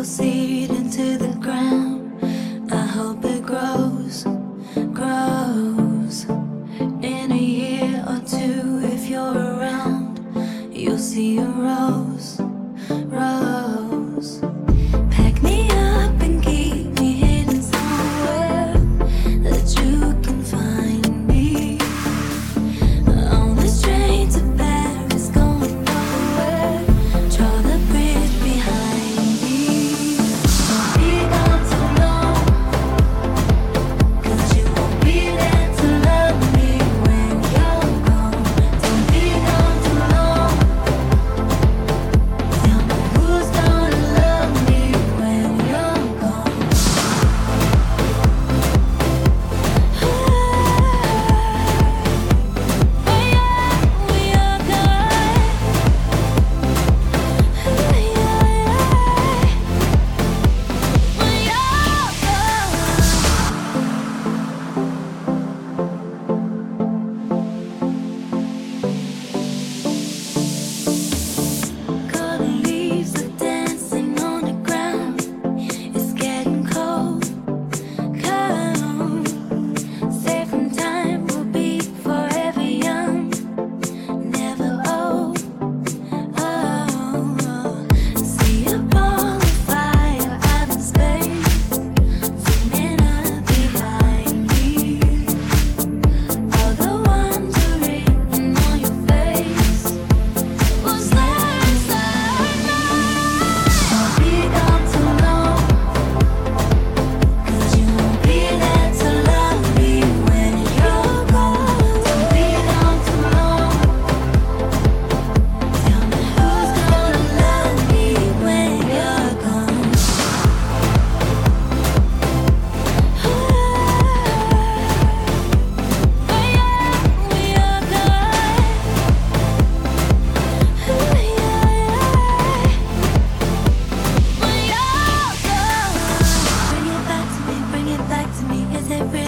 seed into the ground. I hope it grows, grows. In a year or two, if you're around, you'll see a rose, rose. Pack me up and keep me hidden somewhere that you can find me. On this train to Paris, going nowhere. Draw the bridge behind me. Don't be gone too long, 'cause you won't be there to love me when you're gone. Don't be gone too long. Tell me who's gonna love me when you're gone. We are gone. We Golden leaves are dancing on the ground. It's getting cold, cold. Safe from time will be forever young, never old. Oh, see a ball of fire out in space, zooming up behind me. All the ones are written on your face. Was there inside me? Don't be gone too long, 'cause you won't be there to love me when you're gone. Don't be gone too long. Tell me who's gonna love me when you're gone. We are gone. Bring it back to me, bring it back to me. Is it real?